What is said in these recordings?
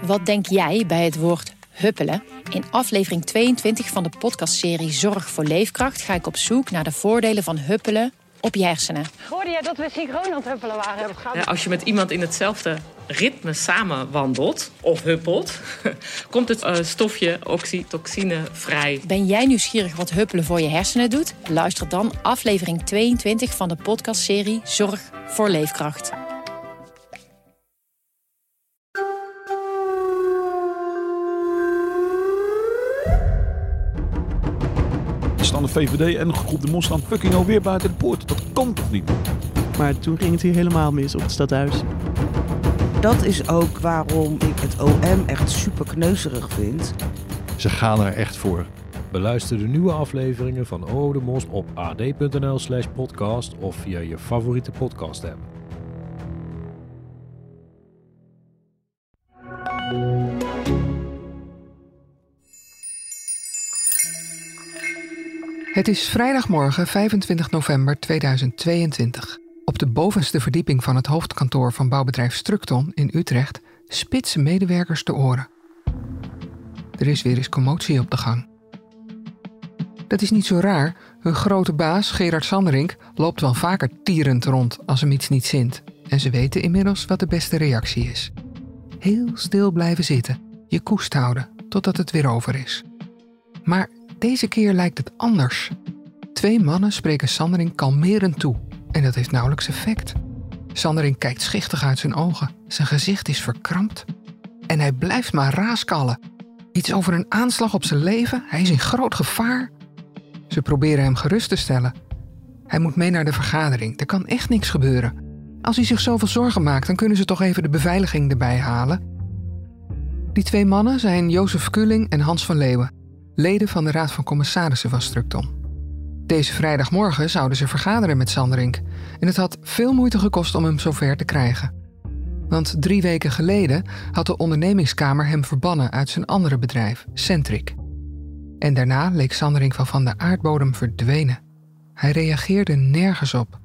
Wat denk jij bij het woord huppelen? In aflevering 22 van de podcastserie Zorg voor Leefkracht ga ik op zoek naar de voordelen van huppelen op je hersenen. Hoorde jij dat we synchroon aan het huppelen waren? Ja, als je met iemand in hetzelfde ritme samen wandelt of huppelt, komt het stofje oxytocine vrij. Ben jij nieuwsgierig wat huppelen voor je hersenen doet? Luister dan aflevering 22 van de podcastserie Zorg voor Leefkracht. Staan de VVD en de groep de Mos staan fucking alweer buiten de poort. Dat kan toch niet? Maar toen ging het hier helemaal mis op het stadhuis. Dat is ook waarom ik het OM echt super kneuzerig vind. Ze gaan er echt voor. Beluister de nieuwe afleveringen van OO de Mos op ad.nl/podcast of via je favoriete podcast app. Het is vrijdagmorgen 25 november 2022. Op de bovenste verdieping van het hoofdkantoor van bouwbedrijf Structon in Utrecht spitsen medewerkers de oren. Er is weer eens commotie op de gang. Dat is niet zo raar. Hun grote baas, Gerard Sanderink, loopt wel vaker tierend rond als hem iets niet zint. En ze weten inmiddels wat de beste reactie is. Heel stil blijven zitten, je koest houden, totdat het weer over is. Maar deze keer lijkt het anders. 2 mannen spreken Sanderink kalmerend toe. En dat heeft nauwelijks effect. Sanderink kijkt schichtig uit zijn ogen. Zijn gezicht is verkrampt. En hij blijft maar raaskallen. Iets over een aanslag op zijn leven. Hij is in groot gevaar. Ze proberen hem gerust te stellen. Hij moet mee naar de vergadering. Er kan echt niks gebeuren. Als hij zich zoveel zorgen maakt, dan kunnen ze toch even de beveiliging erbij halen. Die 2 mannen zijn Jozef Kulling en Hans van Leeuwen, leden van de Raad van Commissarissen van Structon. Deze vrijdagmorgen zouden ze vergaderen met Sanderink. En het had veel moeite gekost om hem zover te krijgen. Want 3 weken geleden had de ondernemingskamer hem verbannen uit zijn andere bedrijf, Centric. En daarna leek Sanderink van de aardbodem verdwenen. Hij reageerde nergens op.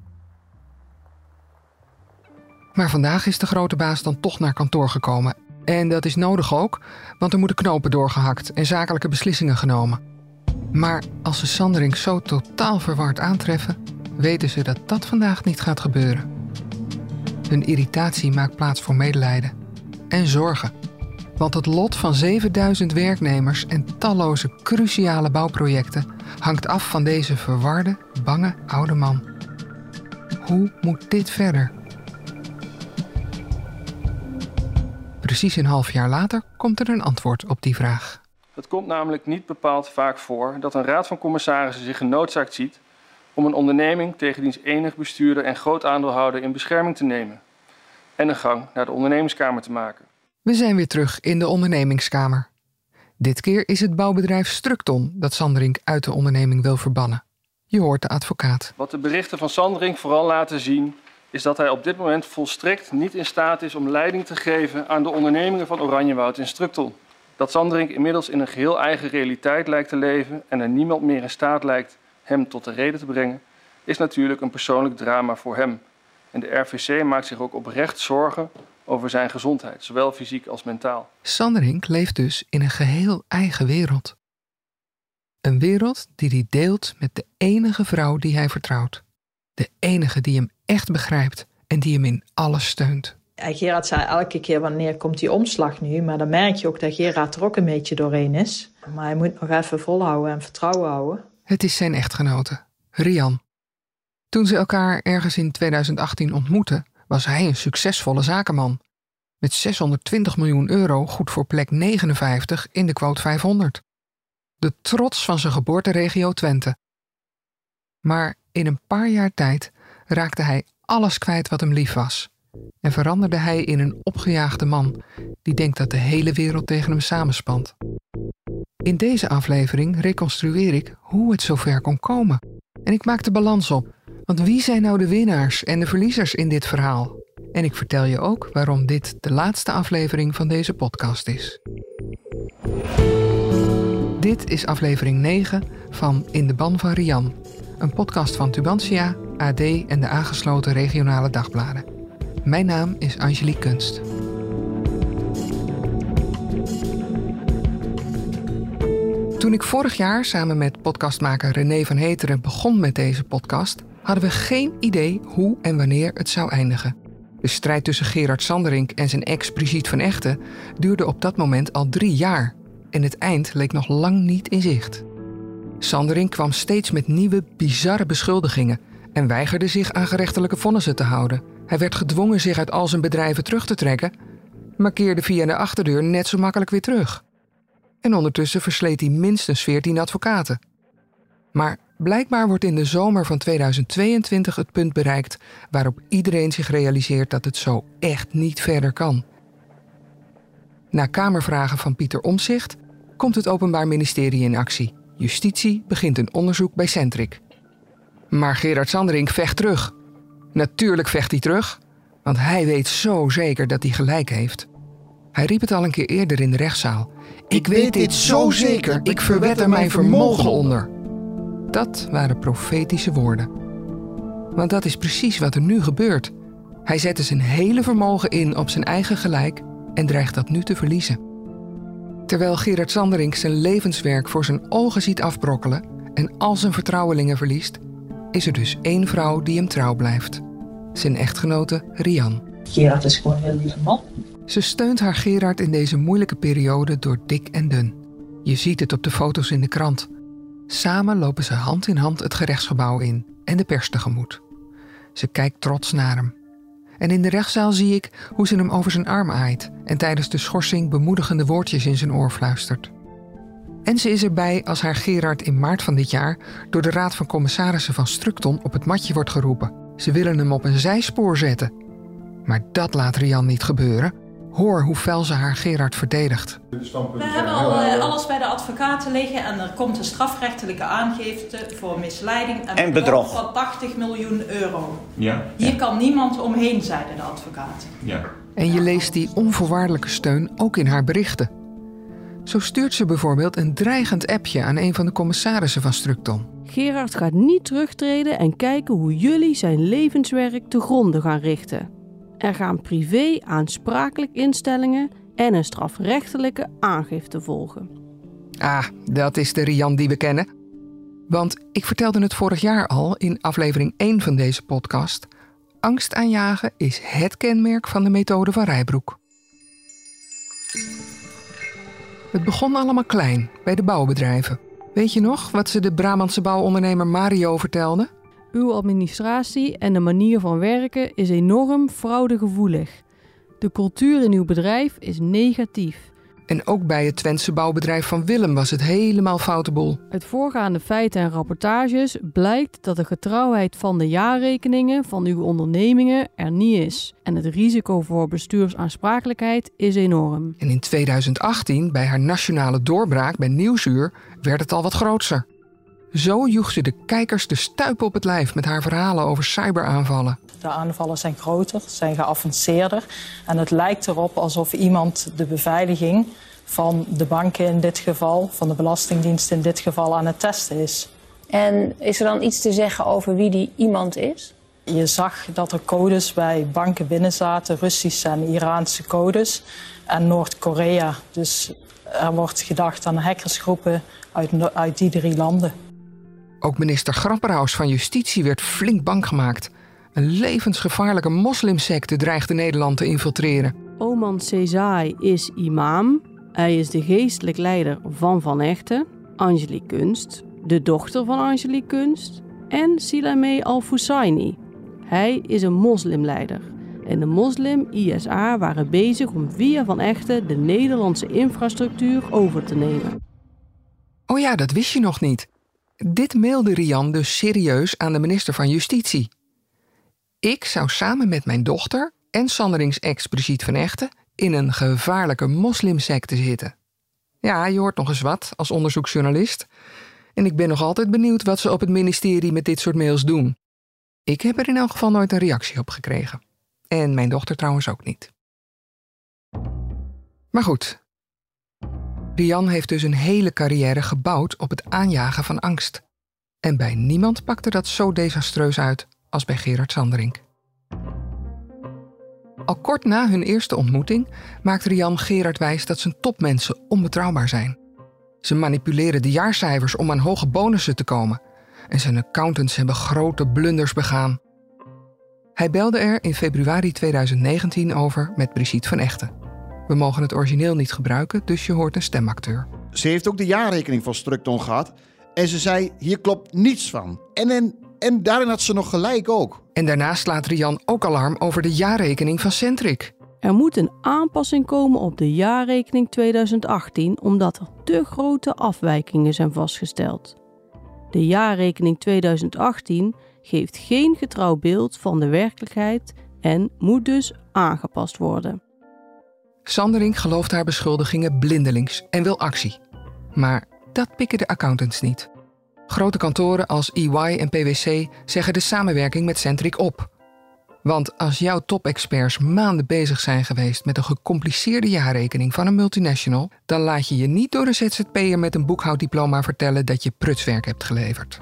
Maar vandaag is de grote baas dan toch naar kantoor gekomen. En dat is nodig ook, want er moeten knopen doorgehakt en zakelijke beslissingen genomen. Maar als ze Sanderink zo totaal verward aantreffen, weten ze dat dat vandaag niet gaat gebeuren. Hun irritatie maakt plaats voor medelijden en zorgen. Want het lot van 7000 werknemers en talloze cruciale bouwprojecten hangt af van deze verwarde, bange oude man. Hoe moet dit verder? Precies een half jaar later komt er een antwoord op die vraag. Het komt namelijk niet bepaald vaak voor dat een raad van commissarissen zich genoodzaakt ziet om een onderneming tegen diens enig bestuurder en groot aandeelhouder in bescherming te nemen en een gang naar de ondernemingskamer te maken. We zijn weer terug in de ondernemingskamer. Dit keer is het bouwbedrijf Structon dat Sanderink uit de onderneming wil verbannen. Je hoort de advocaat. Wat de berichten van Sanderink vooral laten zien is dat hij op dit moment volstrekt niet in staat is om leiding te geven aan de ondernemingen van Oranjewoud in Structon. Dat Sanderink inmiddels in een geheel eigen realiteit lijkt te leven en er niemand meer in staat lijkt hem tot de reden te brengen, is natuurlijk een persoonlijk drama voor hem. En de RVC maakt zich ook oprecht zorgen over zijn gezondheid, zowel fysiek als mentaal. Sanderink leeft dus in een geheel eigen wereld. Een wereld die hij deelt met de enige vrouw die hij vertrouwt. De enige die hem echt begrijpt en die hem in alles steunt. Gerard zei elke keer wanneer komt die omslag nu, maar dan merk je ook dat Gerard er ook een beetje doorheen is. Maar hij moet nog even volhouden en vertrouwen houden. Het is zijn echtgenote, Rian. Toen ze elkaar ergens in 2018 ontmoetten, was hij een succesvolle zakenman. Met 620 miljoen euro goed voor plek 59 in de quote 500. De trots van zijn geboorteregio Twente. Maar in een paar jaar tijd raakte hij alles kwijt wat hem lief was. En veranderde hij in een opgejaagde man die denkt dat de hele wereld tegen hem samenspant. In deze aflevering reconstrueer ik hoe het zover kon komen. En ik maak de balans op. Want wie zijn nou de winnaars en de verliezers in dit verhaal? En ik vertel je ook waarom dit de laatste aflevering van deze podcast is. Dit is aflevering 9 van In de ban van Rian. Een podcast van Tubantia, AD en de aangesloten regionale dagbladen. Mijn naam is Angelique Kunst. Toen ik vorig jaar samen met podcastmaker René van Heteren begon met deze podcast, hadden we geen idee hoe en wanneer het zou eindigen. De strijd tussen Gerard Sanderink en zijn ex Brigitte van Egten duurde op dat moment al 3 jaar. En het eind leek nog lang niet in zicht. Sanderink kwam steeds met nieuwe, bizarre beschuldigingen en weigerde zich aan gerechtelijke vonnissen te houden. Hij werd gedwongen zich uit al zijn bedrijven terug te trekken, maar keerde via de achterdeur net zo makkelijk weer terug. En ondertussen versleet hij minstens 14 advocaten. Maar blijkbaar wordt in de zomer van 2022 het punt bereikt waarop iedereen zich realiseert dat het zo echt niet verder kan. Na Kamervragen van Pieter Omtzigt komt het Openbaar Ministerie in actie. Justitie begint een onderzoek bij Centric. Maar Gerard Sanderink vecht terug. Natuurlijk vecht hij terug, want hij weet zo zeker dat hij gelijk heeft. Hij riep het al een keer eerder in de rechtszaal. Ik weet dit zo zeker, ik verwed er mijn vermogen onder. Dat waren profetische woorden. Want dat is precies wat er nu gebeurt. Hij zette zijn hele vermogen in op zijn eigen gelijk en dreigt dat nu te verliezen. Terwijl Gerard Sanderink zijn levenswerk voor zijn ogen ziet afbrokkelen en al zijn vertrouwelingen verliest, is er dus 1 vrouw die hem trouw blijft. Zijn echtgenote Rian. Gerard is gewoon een heel lieve man. Ze steunt haar Gerard in deze moeilijke periode door dik en dun. Je ziet het op de foto's in de krant. Samen lopen ze hand in hand het gerechtsgebouw in en de pers tegemoet. Ze kijkt trots naar hem. En in de rechtszaal zie ik hoe ze hem over zijn arm aait en tijdens de schorsing bemoedigende woordjes in zijn oor fluistert. En ze is erbij als haar Gerard in maart van dit jaar door de Raad van Commissarissen van Structon op het matje wordt geroepen. Ze willen hem op een zijspoor zetten. Maar dat laat Rian niet gebeuren. Hoor hoe fel ze haar Gerard verdedigt. We hebben al alles bij de advocaten liggen en er komt een strafrechtelijke aangifte voor misleiding en bedrog van 80 miljoen euro. Ja. Hier kan niemand omheen, zeiden de advocaten. Ja. En je leest die onvoorwaardelijke steun ook in haar berichten. Zo stuurt ze bijvoorbeeld een dreigend appje aan een van de commissarissen van Structon. Gerard gaat niet terugtreden en kijken hoe jullie zijn levenswerk te gronde gaan richten. Er gaan privé aansprakelijk instellingen en een strafrechtelijke aangifte volgen. Ah, dat is de Rian die we kennen. Want ik vertelde het vorig jaar al in aflevering 1 van deze podcast. Angst aanjagen is het kenmerk van de methode van Rijbroek. Het begon allemaal klein, bij de bouwbedrijven. Weet je nog wat ze de Brabantse bouwondernemer Mario vertelde? Uw administratie en de manier van werken is enorm fraudegevoelig. De cultuur in uw bedrijf is negatief. En ook bij het Twentse bouwbedrijf van Willem was het helemaal foute boel. Uit voorgaande feiten en rapportages blijkt dat de getrouwheid van de jaarrekeningen van uw ondernemingen er niet is. En het risico voor bestuursaansprakelijkheid is enorm. En in 2018, bij haar nationale doorbraak bij Nieuwsuur, werd het al wat grootser. Zo joeg ze de kijkers de stuipen op het lijf met haar verhalen over cyberaanvallen. De aanvallen zijn groter, zijn geavanceerder. En het lijkt erop alsof iemand de beveiliging van de banken in dit geval, van de Belastingdienst in dit geval, aan het testen is. En is er dan iets te zeggen over wie die iemand is? Je zag dat er codes bij banken binnen zaten, Russische en Iraanse codes en Noord-Korea. Dus er wordt gedacht aan hackersgroepen uit die 3 landen. Ook minister Grapperhaus van Justitie werd flink bang gemaakt. Een levensgevaarlijke moslimsecte dreigde Nederland te infiltreren. Oman Sezai is imam. Hij is de geestelijk leider van Van Egten, Angelique Kunst, de dochter van Angelique Kunst en Silameh Al-Fussaini. Hij is een moslimleider. En de moslim ISA waren bezig om via Van Egten de Nederlandse infrastructuur over te nemen. Oh ja, dat wist je nog niet. Dit mailde Rian dus serieus aan de minister van Justitie. Ik zou samen met mijn dochter en Sanderinks ex Brigitte van Egten in een gevaarlijke moslimsecte zitten. Ja, je hoort nog eens wat als onderzoeksjournalist. En ik ben nog altijd benieuwd wat ze op het ministerie met dit soort mails doen. Ik heb er in elk geval nooit een reactie op gekregen. En mijn dochter trouwens ook niet. Maar goed. Rian heeft dus een hele carrière gebouwd op het aanjagen van angst. En bij niemand pakte dat zo desastreus uit als bij Gerard Sanderink. Al kort na hun eerste ontmoeting maakt Rian Gerard wijs dat zijn topmensen onbetrouwbaar zijn. Ze manipuleren de jaarcijfers om aan hoge bonussen te komen. En zijn accountants hebben grote blunders begaan. Hij belde er in februari 2019 over met Brigitte van Egten. We mogen het origineel niet gebruiken, dus je hoort een stemacteur. Ze heeft ook de jaarrekening van Structon gehad. En ze zei, hier klopt niets van. En daarin had ze nog gelijk ook. En daarna slaat Rian ook alarm over de jaarrekening van Centric. Er moet een aanpassing komen op de jaarrekening 2018... omdat er te grote afwijkingen zijn vastgesteld. De jaarrekening 2018 geeft geen getrouw beeld van de werkelijkheid... en moet dus aangepast worden. Sanderink gelooft haar beschuldigingen blindelings en wil actie. Maar dat pikken de accountants niet. Grote kantoren als EY en PwC zeggen de samenwerking met Centric op. Want als jouw top-experts maanden bezig zijn geweest met een gecompliceerde jaarrekening van een multinational, dan laat je je niet door een ZZP'er met een boekhouddiploma vertellen dat je prutswerk hebt geleverd.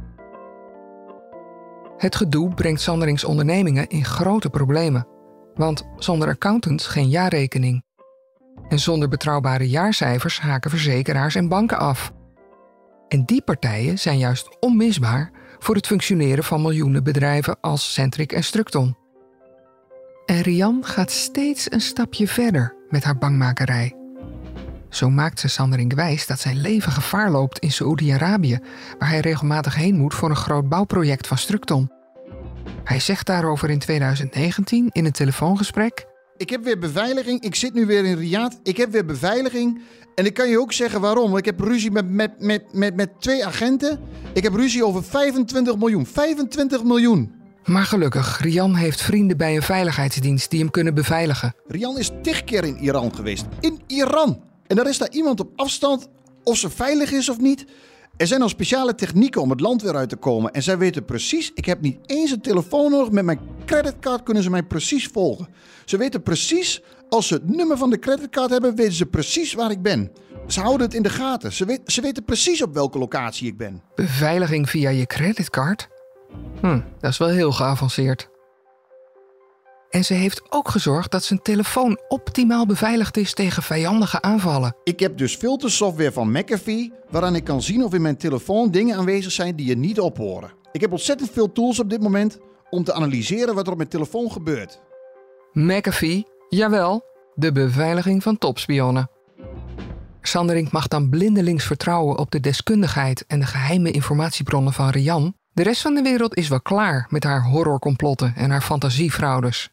Het gedoe brengt Sandering's ondernemingen in grote problemen. Want zonder accountants geen jaarrekening. En zonder betrouwbare jaarcijfers haken verzekeraars en banken af. En die partijen zijn juist onmisbaar voor het functioneren van miljoenen bedrijven als Centric en Structon. En Rian gaat steeds een stapje verder met haar bangmakerij. Zo maakt ze Sanderink wijs dat zijn leven gevaar loopt in Saoedi-Arabië, waar hij regelmatig heen moet voor een groot bouwproject van Structon. Hij zegt daarover in 2019 in een telefoongesprek: ik heb weer beveiliging, ik zit nu weer in Riyadh, ik heb weer beveiliging. En ik kan je ook zeggen waarom. Ik heb ruzie met 2 agenten. Ik heb ruzie over 25 miljoen. 25 miljoen. Maar gelukkig, Rian heeft vrienden bij een veiligheidsdienst die hem kunnen beveiligen. Rian is 10 keer in Iran geweest. In Iran! En daar is daar iemand op afstand of ze veilig is of niet. Er zijn al speciale technieken om het land weer uit te komen. En zij weten precies, ik heb niet eens een telefoon nodig. Met mijn creditcard kunnen ze mij precies volgen. Ze weten precies, als ze het nummer van de creditcard hebben, weten ze precies waar ik ben. Ze houden het in de gaten. Ze weten precies op welke locatie ik ben. Beveiliging via je creditcard? Dat is wel heel geavanceerd. En ze heeft ook gezorgd dat zijn telefoon optimaal beveiligd is tegen vijandige aanvallen. Ik heb dus filtersoftware van McAfee, waaraan ik kan zien of in mijn telefoon dingen aanwezig zijn die je niet ophoren. Ik heb ontzettend veel tools op dit moment om te analyseren wat er op mijn telefoon gebeurt. McAfee, jawel, de beveiliging van topspionnen. Sanderink mag dan blindelings vertrouwen op de deskundigheid en de geheime informatiebronnen van Rian. De rest van de wereld is wel klaar met haar horrorcomplotten en haar fantasiefraudes.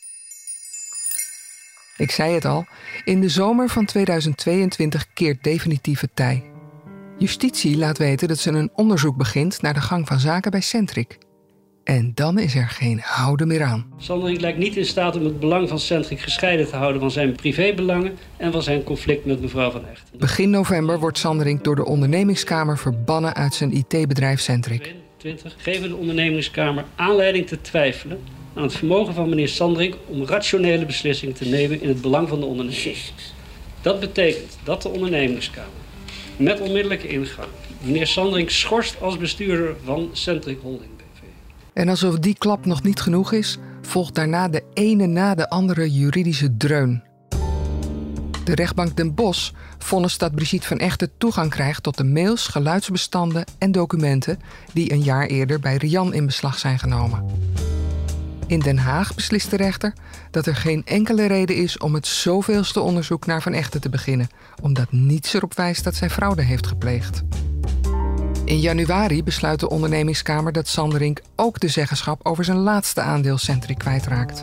Ik zei het al, in de zomer van 2022 keert definitief het tij. Justitie laat weten dat ze een onderzoek begint naar de gang van zaken bij Centric. En dan is er geen houden meer aan. Sanderink lijkt niet in staat om het belang van Centric gescheiden te houden van zijn privébelangen en van zijn conflict met mevrouw Van Egten. Begin november wordt Sanderink door de ondernemingskamer verbannen uit zijn IT-bedrijf Centric. 20 geven de ondernemingskamer aanleiding te twijfelen aan het vermogen van meneer Sanderink om rationele beslissingen te nemen in het belang van de onderneming. Dat betekent dat de ondernemingskamer met onmiddellijke ingang meneer Sanderink schorst als bestuurder van Centric Holding BV. En alsof die klap nog niet genoeg is, volgt daarna de ene na de andere juridische dreun. De rechtbank Den Bosch vonnis dat Brigitte van Egten toegang krijgt tot de mails, geluidsbestanden en documenten die een jaar eerder bij Rian in beslag zijn genomen. In Den Haag beslist de rechter dat er geen enkele reden is om het zoveelste onderzoek naar Van Egten te beginnen, omdat niets erop wijst dat zij fraude heeft gepleegd. In januari besluit de ondernemingskamer dat Sanderink ook de zeggenschap over zijn laatste aandeel Centric kwijtraakt.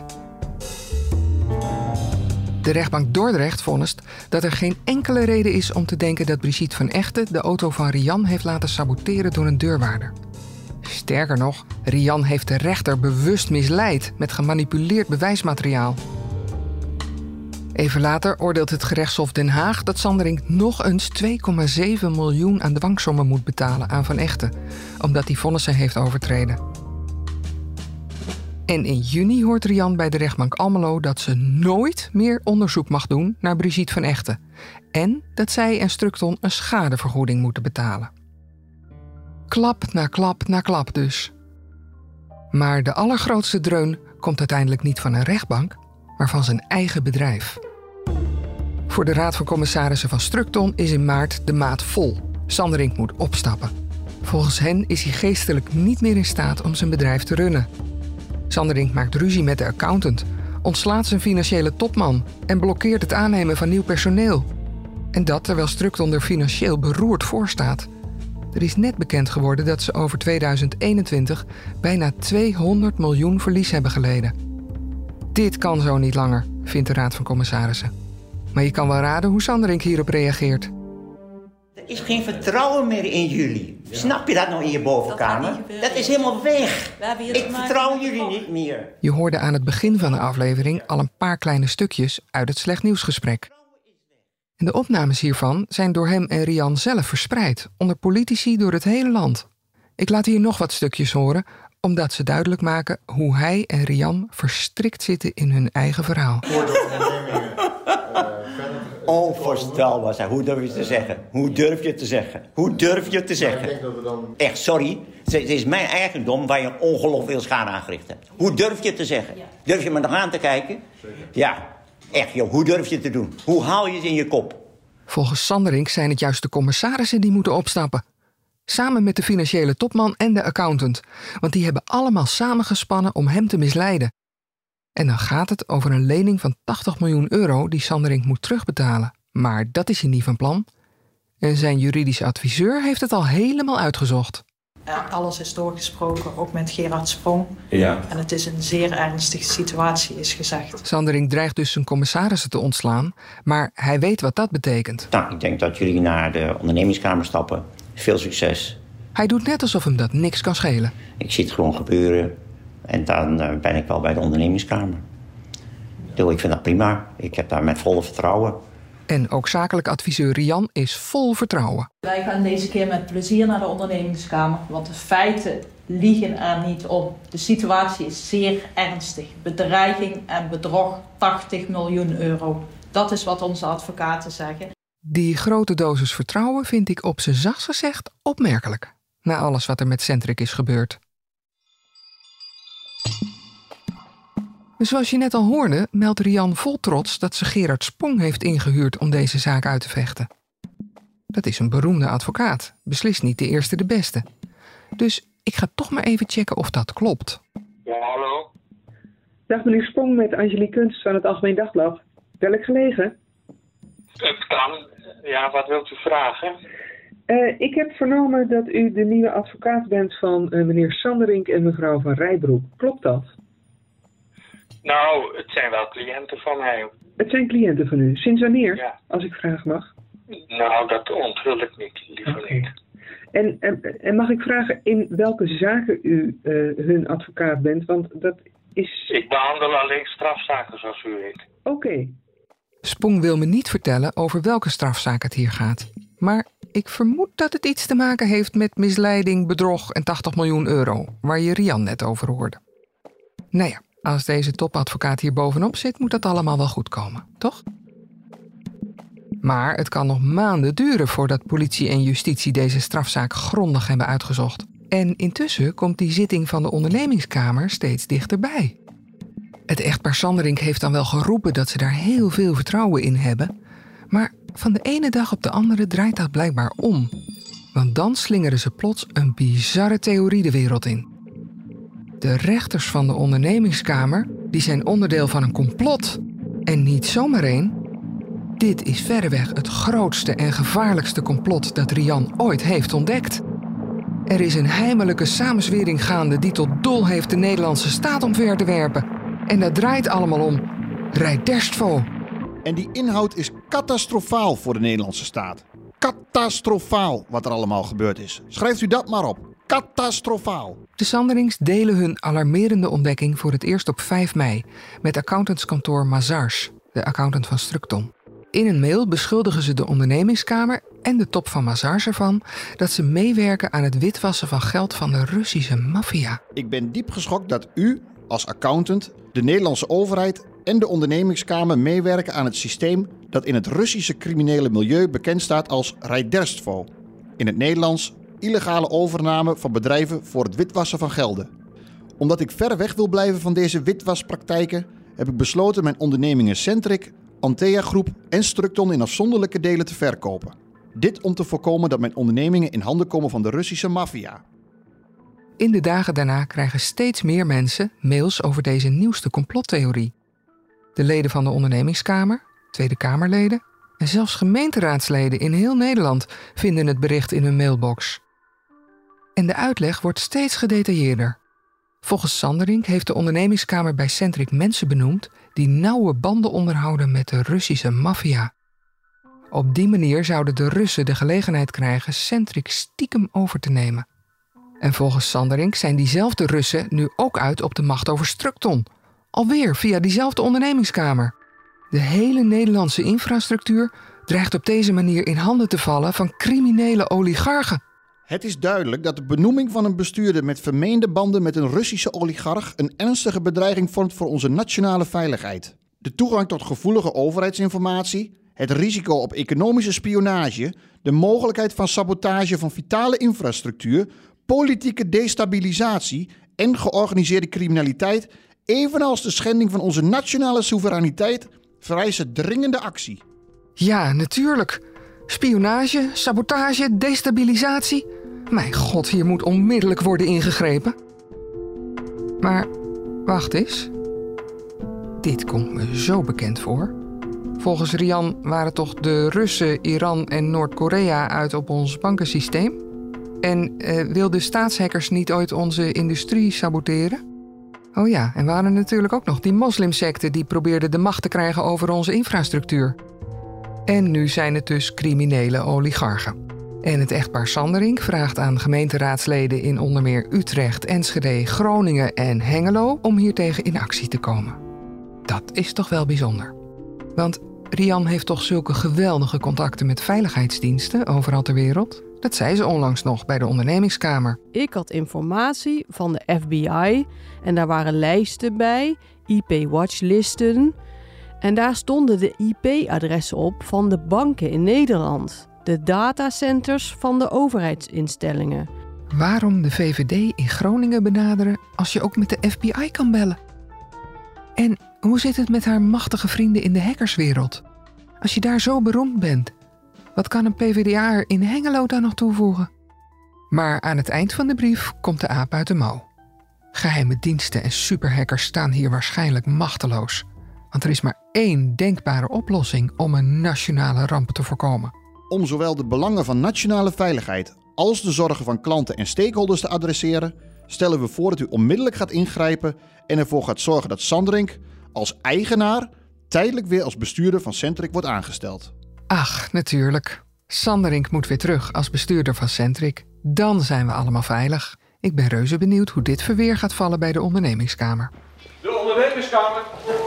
De rechtbank Dordrecht vonnist dat er geen enkele reden is om te denken dat Brigitte van Egten de auto van Rian heeft laten saboteren door een deurwaarder. Sterker nog, Rian heeft de rechter bewust misleid met gemanipuleerd bewijsmateriaal. Even later oordeelt het gerechtshof Den Haag dat Sanderink nog eens 2,7 miljoen aan dwangsommen moet betalen aan Van Egten, omdat hij vonnissen heeft overtreden. En in juni hoort Rian bij de rechtbank Almelo dat ze nooit meer onderzoek mag doen naar Brigitte van Egten. En dat zij en Structon een schadevergoeding moeten betalen. Klap na klap na klap dus. Maar de allergrootste dreun komt uiteindelijk niet van een rechtbank, maar van zijn eigen bedrijf. Voor de Raad van Commissarissen van Strukton is in maart de maat vol. Sanderink moet opstappen. Volgens hen is hij geestelijk niet meer in staat om zijn bedrijf te runnen. Sanderink maakt ruzie met de accountant, ontslaat zijn financiële topman en blokkeert het aannemen van nieuw personeel. En dat terwijl Strukton er financieel beroerd voor staat. Er is net bekend geworden dat ze over 2021 bijna 200 miljoen verlies hebben geleden. Dit kan zo niet langer, vindt de Raad van Commissarissen. Maar je kan wel raden hoe Sanderink hierop reageert. Er is geen vertrouwen meer in jullie. Snap je dat nou in je bovenkamer? Dat is helemaal weg. Ik vertrouw jullie niet meer. Je hoorde aan het begin van de aflevering al een paar kleine stukjes uit het Slecht Nieuwsgesprek. En de opnames hiervan zijn door hem en Rian zelf verspreid, onder politici door het hele land. Ik laat hier nog wat stukjes horen, omdat ze duidelijk maken hoe hij en Rian verstrikt zitten in hun eigen verhaal. Onvoorstelbaar. Hoe durf je te zeggen? Hoe durf je te zeggen? Hoe durf je te zeggen? Echt, sorry. Het is mijn eigendom waar je een ongeloof veel schade aangericht hebt. Hoe durf je te zeggen? Durf je me nog aan te kijken? Ja, echt joh. Hoe durf je te doen? Hoe haal je het in je kop? Volgens Sanderink zijn het juist de commissarissen die moeten opstappen. Samen met de financiële topman en de accountant. Want die hebben allemaal samengespannen om hem te misleiden. En dan gaat het over een lening van 80 miljoen euro die Sanderink moet terugbetalen. Maar dat is hij niet van plan. En zijn juridische adviseur heeft het al helemaal uitgezocht. Alles is doorgesproken, ook met Gerard Sprong. Ja. En het is een zeer ernstige situatie, is gezegd. Sanderink dreigt dus zijn commissarissen te ontslaan, maar hij weet wat dat betekent. Nou, ik denk dat jullie naar de ondernemingskamer stappen. Veel succes. Hij doet net alsof hem dat niks kan schelen. Ik zie het gewoon gebeuren. En dan ben ik wel bij de ondernemingskamer. Ik vind dat prima. Ik heb daar met volle vertrouwen. En ook zakelijk adviseur Rian is vol vertrouwen. Wij gaan deze keer met plezier naar de ondernemingskamer. Want de feiten liegen er niet om. De situatie is zeer ernstig. Bedreiging en bedrog 80 miljoen euro. Dat is wat onze advocaten zeggen. Die grote dosis vertrouwen vind ik op zijn zachtst gezegd opmerkelijk. Na alles wat er met Centric is gebeurd. Zoals je net al hoorde, meldt Rian vol trots dat ze Gerard Sprong heeft ingehuurd om deze zaak uit te vechten. Dat is een beroemde advocaat, beslist niet de eerste de beste. Dus ik ga toch maar even checken of dat klopt. Ja, hallo. Dag meneer Sprong met Angelique Kunst van het Algemeen Dagblad. Wel ik gelegen? Het kan. Ja, wat wilt u vragen? Ik heb vernomen dat u de nieuwe advocaat bent van meneer Sanderink en mevrouw van Rijbroek. Klopt dat? Nou, het zijn wel cliënten van mij. Het zijn cliënten van u. Sinds wanneer, ja. Als ik vragen mag? Nou, dat onthul ik niet, liever niet. En mag ik vragen in welke zaken u hun advocaat bent? Want dat is... Ik behandel alleen strafzaken, zoals u weet. Oké. Sprong wil me niet vertellen over welke strafzaak het hier gaat. Maar ik vermoed dat het iets te maken heeft met misleiding, bedrog en 80 miljoen euro, waar je Rian net over hoorde. Nou ja, als deze topadvocaat hier bovenop zit, moet dat allemaal wel goed komen, toch? Maar het kan nog maanden duren voordat politie en justitie deze strafzaak grondig hebben uitgezocht. En intussen komt die zitting van de ondernemingskamer steeds dichterbij. Het echtpaar Sanderink heeft dan wel geroepen dat ze daar heel veel vertrouwen in hebben. Maar van de ene dag op de andere draait dat blijkbaar om. Want dan slingeren ze plots een bizarre theorie de wereld in. De rechters van de ondernemingskamer, die zijn onderdeel van een complot. En niet zomaar één. Dit is verreweg het grootste en gevaarlijkste complot dat Rian ooit heeft ontdekt. Er is een heimelijke samenzwering gaande die tot doel heeft de Nederlandse staat omver te werpen. En dat draait allemaal om Rijderstvo. En die inhoud is catastrofaal voor de Nederlandse staat. Catastrofaal wat er allemaal gebeurd is. Schrijft u dat maar op. Catastrofaal. De Sanderings delen hun alarmerende ontdekking voor het eerst op 5 mei... met accountantskantoor Mazars, de accountant van Strukton. In een mail beschuldigen ze de ondernemingskamer en de top van Mazars ervan dat ze meewerken aan het witwassen van geld van de Russische maffia. Ik ben diep geschokt dat u als accountant, de Nederlandse overheid en de ondernemingskamer meewerken aan het systeem dat in het Russische criminele milieu bekend staat als Rijderstvo. In het Nederlands illegale overname van bedrijven voor het witwassen van gelden. Omdat ik ver weg wil blijven van deze witwaspraktijken heb ik besloten mijn ondernemingen Centric, Antea Groep en Structon in afzonderlijke delen te verkopen. Dit om te voorkomen dat mijn ondernemingen in handen komen van de Russische maffia. In de dagen daarna krijgen steeds meer mensen mails over deze nieuwste complottheorie. De leden van de ondernemingskamer, Tweede Kamerleden en zelfs gemeenteraadsleden in heel Nederland vinden het bericht in hun mailbox. En de uitleg wordt steeds gedetailleerder. Volgens Sanderink heeft de ondernemingskamer bij Centric mensen benoemd die nauwe banden onderhouden met de Russische maffia. Op die manier zouden de Russen de gelegenheid krijgen Centric stiekem over te nemen. En volgens Sanderink zijn diezelfde Russen nu ook uit op de macht over Structon. Alweer via diezelfde ondernemingskamer. De hele Nederlandse infrastructuur dreigt op deze manier in handen te vallen van criminele oligarchen. Het is duidelijk dat de benoeming van een bestuurder met vermeende banden met een Russische oligarch een ernstige bedreiging vormt voor onze nationale veiligheid. De toegang tot gevoelige overheidsinformatie, het risico op economische spionage, de mogelijkheid van sabotage van vitale infrastructuur, politieke destabilisatie en georganiseerde criminaliteit, evenals de schending van onze nationale soevereiniteit, vereisen dringende actie. Ja, natuurlijk. Spionage, sabotage, destabilisatie. Mijn god, hier moet onmiddellijk worden ingegrepen. Maar wacht eens. Dit komt me zo bekend voor. Volgens Rian waren toch de Russen, Iran en Noord-Korea uit op ons bankensysteem? En wilden staatshackers niet ooit onze industrie saboteren? Oh ja, en waren natuurlijk ook nog die moslimsecten die probeerden de macht te krijgen over onze infrastructuur. En nu zijn het dus criminele oligarchen. En het echtpaar Sanderink vraagt aan gemeenteraadsleden in onder meer Utrecht, Enschede, Groningen en Hengelo om hiertegen in actie te komen. Dat is toch wel bijzonder. Want Rian heeft toch zulke geweldige contacten met veiligheidsdiensten overal ter wereld? Dat zei ze onlangs nog bij de ondernemingskamer. Ik had informatie van de FBI en daar waren lijsten bij, IP-watchlisten. En daar stonden de IP-adressen op van de banken in Nederland. De datacenters van de overheidsinstellingen. Waarom de VVD in Groningen benaderen als je ook met de FBI kan bellen? En hoe zit het met haar machtige vrienden in de hackerswereld? Als je daar zo beroemd bent, wat kan een PvdA'er in Hengelo dan nog toevoegen? Maar aan het eind van de brief komt de aap uit de mouw. Geheime diensten en superhackers staan hier waarschijnlijk machteloos. Want er is maar één denkbare oplossing om een nationale ramp te voorkomen. Om zowel de belangen van nationale veiligheid als de zorgen van klanten en stakeholders te adresseren, stellen we voor dat u onmiddellijk gaat ingrijpen en ervoor gaat zorgen dat Sanderink als eigenaar tijdelijk weer als bestuurder van Centric wordt aangesteld. Ach, natuurlijk. Sanderink moet weer terug als bestuurder van Centric. Dan zijn we allemaal veilig. Ik ben reuze benieuwd hoe dit verweer gaat vallen bij de ondernemingskamer. De ondernemingskamer.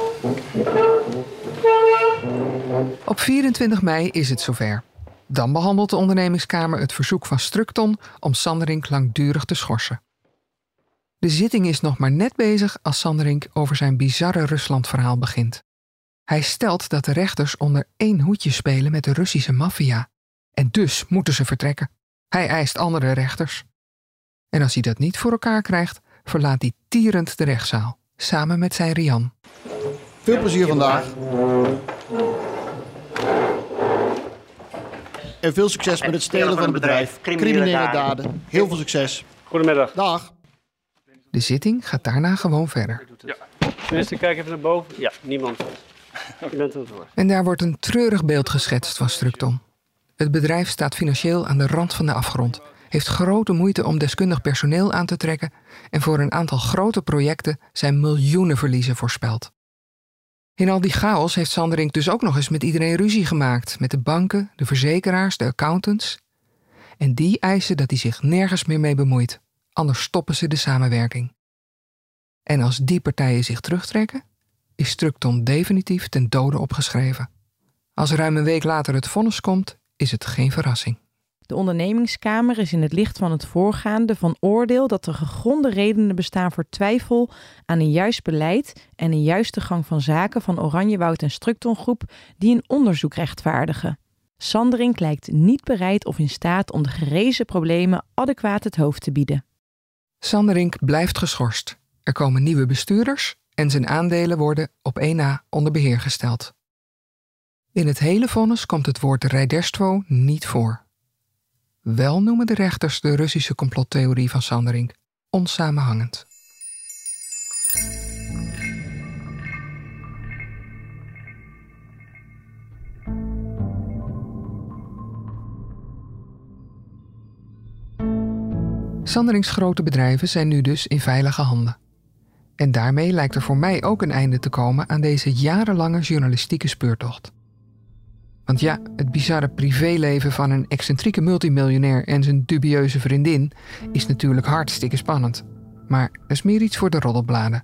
Op 24 mei is het zover. Dan behandelt de ondernemingskamer het verzoek van Structon om Sanderink langdurig te schorsen. De zitting is nog maar net bezig als Sanderink over zijn bizarre Ruslandverhaal begint. Hij stelt dat de rechters onder één hoedje spelen met de Russische maffia. En dus moeten ze vertrekken. Hij eist andere rechters. En als hij dat niet voor elkaar krijgt, verlaat hij tierend de rechtszaal. Samen met zijn Rian. Veel plezier vandaag. En veel succes met het stelen van het bedrijf. Criminele daden. Heel veel succes. Goedemiddag. Dag. De zitting gaat daarna gewoon verder. Ja. Minister, kijk even naar boven. Ja, niemand. Je bent aan het woord. En daar wordt een treurig beeld geschetst van Structon. Het bedrijf staat financieel aan de rand van de afgrond, heeft grote moeite om deskundig personeel aan te trekken en voor een aantal grote projecten zijn miljoenen verliezen voorspeld. In al die chaos heeft Sanderink dus ook nog eens met iedereen ruzie gemaakt, met de banken, de verzekeraars, de accountants. En die eisen dat hij zich nergens meer mee bemoeit, anders stoppen ze de samenwerking. En als die partijen zich terugtrekken, is Structon definitief ten dode opgeschreven. Als ruim een week later het vonnis komt, is het geen verrassing. De ondernemingskamer is in het licht van het voorgaande van oordeel dat er gegronde redenen bestaan voor twijfel aan een juist beleid en een juiste gang van zaken van Oranjewoud en Structon Groep die een onderzoek rechtvaardigen. Sanderink lijkt niet bereid of in staat om de gerezen problemen adequaat het hoofd te bieden. Sanderink blijft geschorst. Er komen nieuwe bestuurders en zijn aandelen worden op 1 na onder beheer gesteld. In het hele vonnis komt het woord Rejderstvo niet voor. Wel noemen de rechters de Russische complottheorie van Sanderink onsamenhangend. Sanderinks grote bedrijven zijn nu dus in veilige handen. En daarmee lijkt er voor mij ook een einde te komen aan deze jarenlange journalistieke speurtocht. Want ja, het bizarre privéleven van een excentrieke multimiljonair en zijn dubieuze vriendin is natuurlijk hartstikke spannend. Maar dat is meer iets voor de roddelbladen.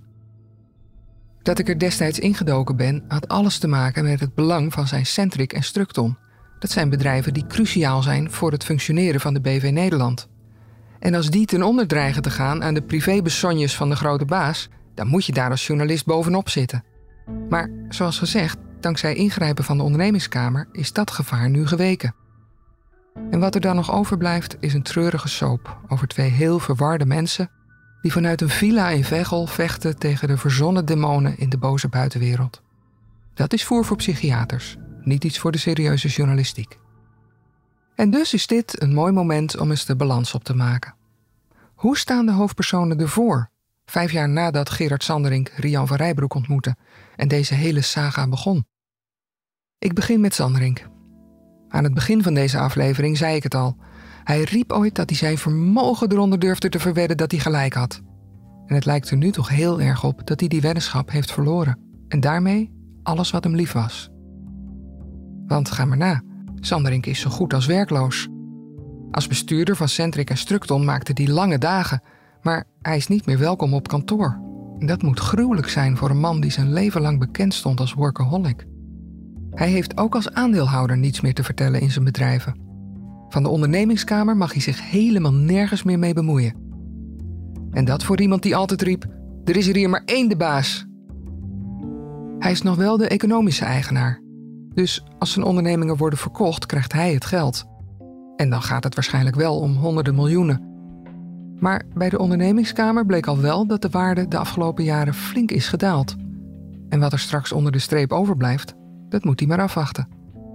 Dat ik er destijds ingedoken ben, had alles te maken met het belang van zijn Centric en Structon. Dat zijn bedrijven die cruciaal zijn voor het functioneren van de BV Nederland. En als die ten onder dreigen te gaan aan de privébesognes van de grote baas, dan moet je daar als journalist bovenop zitten. Maar zoals gezegd, dankzij ingrijpen van de ondernemingskamer is dat gevaar nu geweken. En wat er dan nog overblijft is een treurige soap over 2 heel verwarde mensen die vanuit een villa in Veghel vechten tegen de verzonnen demonen in de boze buitenwereld. Dat is voer voor psychiaters, niet iets voor de serieuze journalistiek. En dus is dit een mooi moment om eens de balans op te maken. Hoe staan de hoofdpersonen ervoor, 5 jaar nadat Gerard Sanderink Rian van Rijbroek ontmoette en deze hele saga begon? Ik begin met Sanderink. Aan het begin van deze aflevering zei ik het al. Hij riep ooit dat hij zijn vermogen eronder durfde te verwedden dat hij gelijk had. En het lijkt er nu toch heel erg op dat hij die weddenschap heeft verloren. En daarmee alles wat hem lief was. Want ga maar na, Sanderink is zo goed als werkloos. Als bestuurder van Centric en Structon maakte hij lange dagen, maar hij is niet meer welkom op kantoor. En dat moet gruwelijk zijn voor een man die zijn leven lang bekend stond als workaholic. Hij heeft ook als aandeelhouder niets meer te vertellen in zijn bedrijven. Van de ondernemingskamer mag hij zich helemaal nergens meer mee bemoeien. En dat voor iemand die altijd riep, er is er hier maar 1 de baas. Hij is nog wel de economische eigenaar. Dus als zijn ondernemingen worden verkocht, krijgt hij het geld. En dan gaat het waarschijnlijk wel om honderden miljoenen. Maar bij de ondernemingskamer bleek al wel dat de waarde de afgelopen jaren flink is gedaald. En wat er straks onder de streep overblijft, dat moet hij maar afwachten.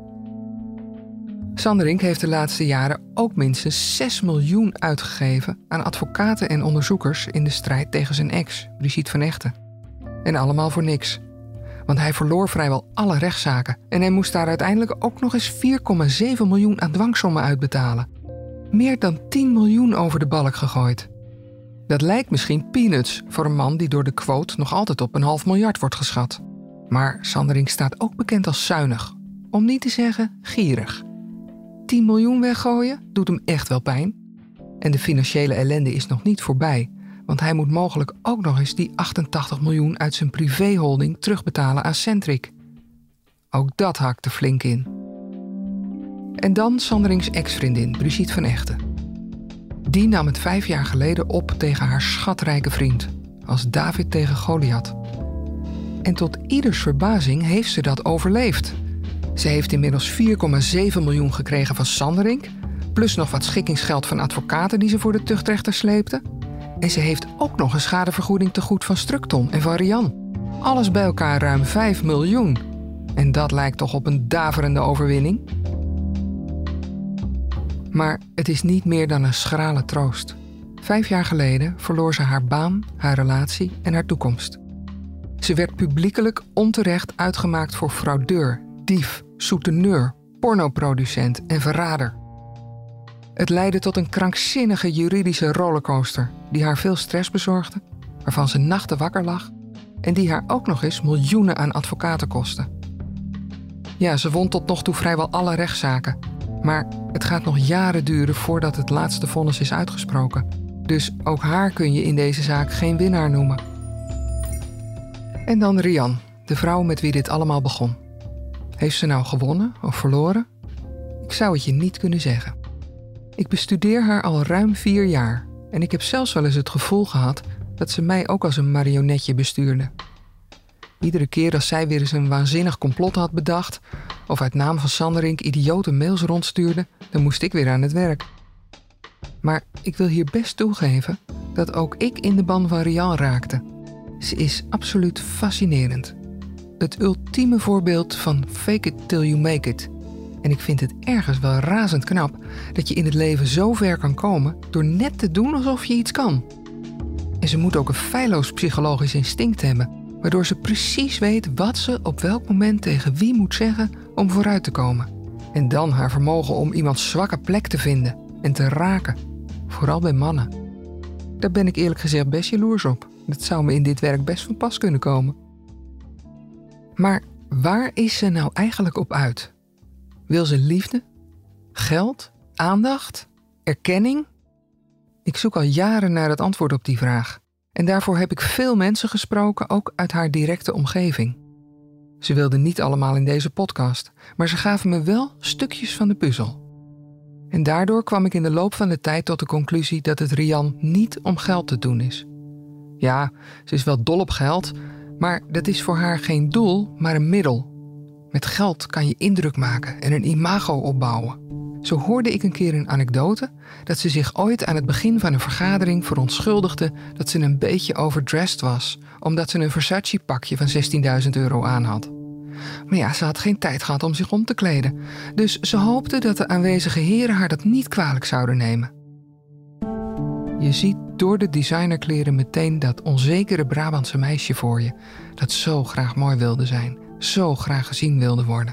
Sanderink heeft de laatste jaren ook minstens 6 miljoen uitgegeven aan advocaten en onderzoekers in de strijd tegen zijn ex, Brigitte van Egten. En allemaal voor niks. Want hij verloor vrijwel alle rechtszaken en hij moest daar uiteindelijk ook nog eens 4,7 miljoen aan dwangsommen uitbetalen. Meer dan 10 miljoen over de balk gegooid. Dat lijkt misschien peanuts voor een man die door de quote nog altijd op 500 miljoen wordt geschat. Maar Sanderink staat ook bekend als zuinig, om niet te zeggen gierig. 10 miljoen weggooien doet hem echt wel pijn. En de financiële ellende is nog niet voorbij, want hij moet mogelijk ook nog eens die 88 miljoen uit zijn privéholding terugbetalen aan Centric. Ook dat hakt er flink in. En dan Sanderinks ex-vriendin Brigitte van Egten. Die nam het 5 jaar geleden op tegen haar schatrijke vriend, als David tegen Goliath. En tot ieders verbazing heeft ze dat overleefd. Ze heeft inmiddels 4,7 miljoen gekregen van Sanderink, plus nog wat schikkingsgeld van advocaten die ze voor de tuchtrechter sleepte. En ze heeft ook nog een schadevergoeding te goed van Structon en van Rian. Alles bij elkaar ruim 5 miljoen. En dat lijkt toch op een daverende overwinning? Maar het is niet meer dan een schrale troost. 5 jaar geleden verloor ze haar baan, haar relatie en haar toekomst. Ze werd publiekelijk onterecht uitgemaakt voor fraudeur, dief, souteneur, pornoproducent en verrader. Het leidde tot een krankzinnige juridische rollercoaster die haar veel stress bezorgde, waarvan ze nachten wakker lag en die haar ook nog eens miljoenen aan advocaten kostte. Ja, ze won tot nog toe vrijwel alle rechtszaken, maar het gaat nog jaren duren voordat het laatste vonnis is uitgesproken. Dus ook haar kun je in deze zaak geen winnaar noemen. En dan Rian, de vrouw met wie dit allemaal begon. Heeft ze nou gewonnen of verloren? Ik zou het je niet kunnen zeggen. Ik bestudeer haar al ruim 4 jaar en ik heb zelfs wel eens het gevoel gehad dat ze mij ook als een marionetje bestuurde. Iedere keer als zij weer eens een waanzinnig complot had bedacht of uit naam van Sanderink idiote mails rondstuurde, dan moest ik weer aan het werk. Maar ik wil hier best toegeven dat ook ik in de ban van Rian raakte. Ze is absoluut fascinerend. Het ultieme voorbeeld van fake it till you make it. En ik vind het ergens wel razend knap dat je in het leven zo ver kan komen door net te doen alsof je iets kan. En ze moet ook een feilloos psychologisch instinct hebben, waardoor ze precies weet wat ze op welk moment tegen wie moet zeggen om vooruit te komen. En dan haar vermogen om iemands zwakke plek te vinden en te raken, vooral bij mannen. Daar ben ik eerlijk gezegd best jaloers op. Dat zou me in dit werk best van pas kunnen komen. Maar waar is ze nou eigenlijk op uit? Wil ze liefde? Geld? Aandacht? Erkenning? Ik zoek al jaren naar het antwoord op die vraag. En daarvoor heb ik veel mensen gesproken, ook uit haar directe omgeving. Ze wilden niet allemaal in deze podcast, maar ze gaven me wel stukjes van de puzzel. En daardoor kwam ik in de loop van de tijd tot de conclusie dat het Rian niet om geld te doen is. Ja, ze is wel dol op geld, maar dat is voor haar geen doel, maar een middel. Met geld kan je indruk maken en een imago opbouwen. Zo hoorde ik een keer een anekdote dat ze zich ooit aan het begin van een vergadering verontschuldigde dat ze een beetje overdressed was, omdat ze een Versace-pakje van €16.000 aan had. Maar ja, ze had geen tijd gehad om zich om te kleden, dus ze hoopte dat de aanwezige heren haar dat niet kwalijk zouden nemen. Je ziet door de designerkleren meteen dat onzekere Brabantse meisje voor je, dat zo graag mooi wilde zijn, zo graag gezien wilde worden.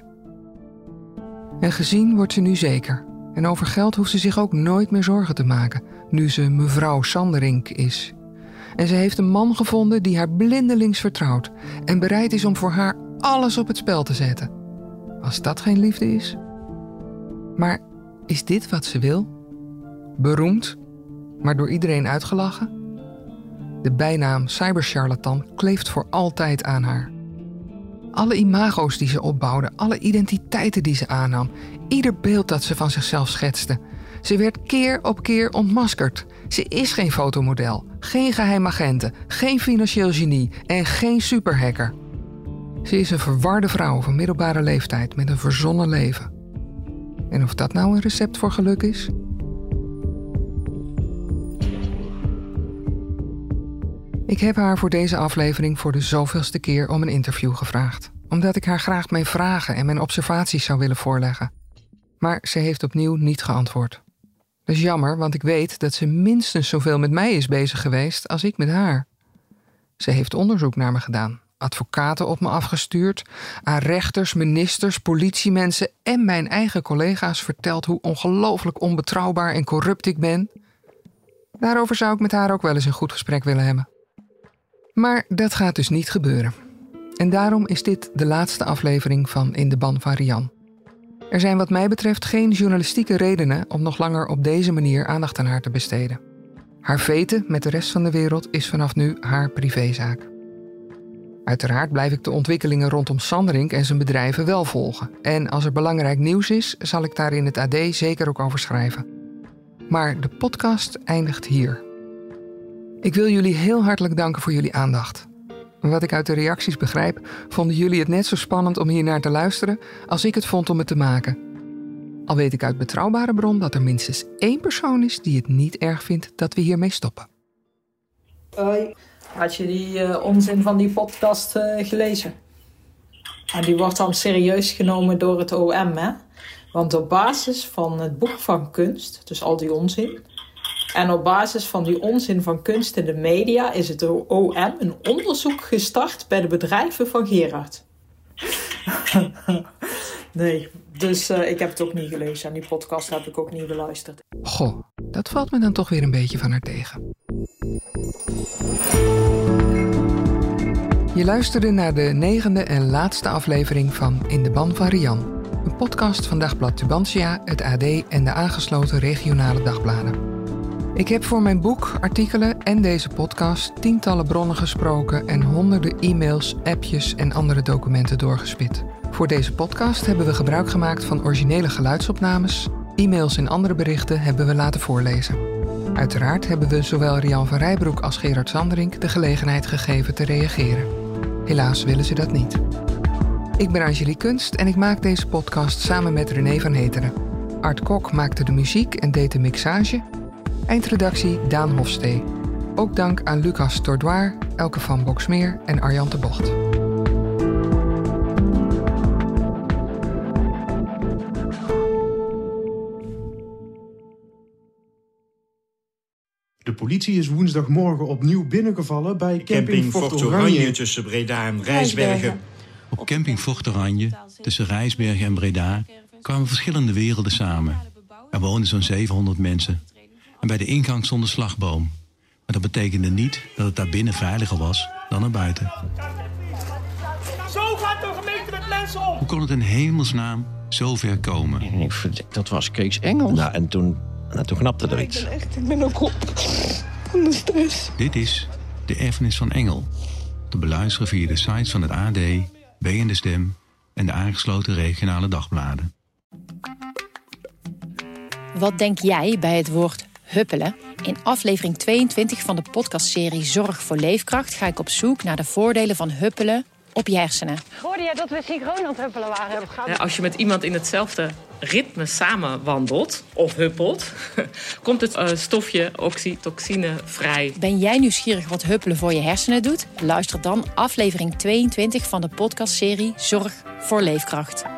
En gezien wordt ze nu zeker. En over geld hoeft ze zich ook nooit meer zorgen te maken, nu ze mevrouw Sanderink is. En ze heeft een man gevonden die haar blindelings vertrouwt en bereid is om voor haar alles op het spel te zetten. Als dat geen liefde is. Maar is dit wat ze wil? Beroemd, maar door iedereen uitgelachen? De bijnaam cybercharlatan kleeft voor altijd aan haar. Alle imago's die ze opbouwde, alle identiteiten die ze aannam, ieder beeld dat ze van zichzelf schetste. Ze werd keer op keer ontmaskerd. Ze is geen fotomodel, geen geheim agente, geen financieel genie en geen superhacker. Ze is een verwarde vrouw van middelbare leeftijd met een verzonnen leven. En of dat nou een recept voor geluk is? Ik heb haar voor deze aflevering voor de zoveelste keer om een interview gevraagd. Omdat ik haar graag mijn vragen en mijn observaties zou willen voorleggen. Maar ze heeft opnieuw niet geantwoord. Dat is jammer, want ik weet dat ze minstens zoveel met mij is bezig geweest als ik met haar. Ze heeft onderzoek naar me gedaan, advocaten op me afgestuurd, aan rechters, ministers, politiemensen en mijn eigen collega's verteld hoe ongelooflijk onbetrouwbaar en corrupt ik ben. Daarover zou ik met haar ook wel eens een goed gesprek willen hebben. Maar dat gaat dus niet gebeuren. En daarom is dit de laatste aflevering van In de Ban van Rian. Er zijn wat mij betreft geen journalistieke redenen om nog langer op deze manier aandacht aan haar te besteden. Haar veten met de rest van de wereld is vanaf nu haar privézaak. Uiteraard blijf ik de ontwikkelingen rondom Sanderink en zijn bedrijven wel volgen. En als er belangrijk nieuws is, zal ik daar in het AD zeker ook over schrijven. Maar de podcast eindigt hier. Ik wil jullie heel hartelijk danken voor jullie aandacht. Wat ik uit de reacties begrijp, vonden jullie het net zo spannend om hier naar te luisteren als ik het vond om het te maken. Al weet ik uit betrouwbare bron dat er minstens 1 persoon is die het niet erg vindt dat we hiermee stoppen. Had je die onzin van die podcast gelezen? En die wordt dan serieus genomen door het OM, hè? Want op basis van het boek van kunst, dus al die onzin, en op basis van die onzin van kunst in de media is het OM een onderzoek gestart bij de bedrijven van Gerard. Nee, dus ik heb het ook niet gelezen en die podcast heb ik ook niet beluisterd. Goh, dat valt me dan toch weer een beetje van haar tegen. Je luisterde naar de 9e en laatste aflevering van In de Ban van Rian. Een podcast van Dagblad Tubantia, het AD en de aangesloten regionale dagbladen. Ik heb voor mijn boek, artikelen en deze podcast tientallen bronnen gesproken en honderden e-mails, appjes en andere documenten doorgespit. Voor deze podcast hebben we gebruik gemaakt van originele geluidsopnames. E-mails en andere berichten hebben we laten voorlezen. Uiteraard hebben we zowel Rian van Rijbroek als Gerard Sanderink de gelegenheid gegeven te reageren. Helaas willen ze dat niet. Ik ben Angelique Kunst en ik maak deze podcast samen met René van Heteren. Art Kok maakte de muziek en deed de mixage. Eindredactie Daan Hofstee. Ook dank aan Lucas Tordoir, Elke van Boxmeer en Arjan de Bocht. De politie is woensdagmorgen opnieuw binnengevallen bij camping Fort Oranje tussen Breda en Rijsbergen. Op camping Fort Oranje, tussen Rijsbergen en Breda, kwamen verschillende werelden samen. Er woonden zo'n 700 mensen. En bij de ingang stond een slagboom. Maar dat betekende niet dat het daar binnen veiliger was dan er buiten. Zo gaat de gemeente met mensen om! Hoe kon het in hemelsnaam zo ver komen? Dat was Kees Engels. Nou, en toen knapte er iets. Ik ben ook op van de stress. Dit is De Erfenis van Engel. Te beluisteren via de sites van het AD, BN De Stem en de aangesloten regionale dagbladen. Wat denk jij bij het woord huppelen? In aflevering 22 van de podcastserie Zorg voor Leefkracht ga ik op zoek naar de voordelen van huppelen op je hersenen. Hoorde jij dat we synchroon aan het huppelen waren? Ja, als je met iemand in hetzelfde ritme samen wandelt of huppelt, komt het stofje oxytocine vrij. Ben jij nieuwsgierig wat huppelen voor je hersenen doet? Luister dan aflevering 22 van de podcastserie Zorg voor Leefkracht.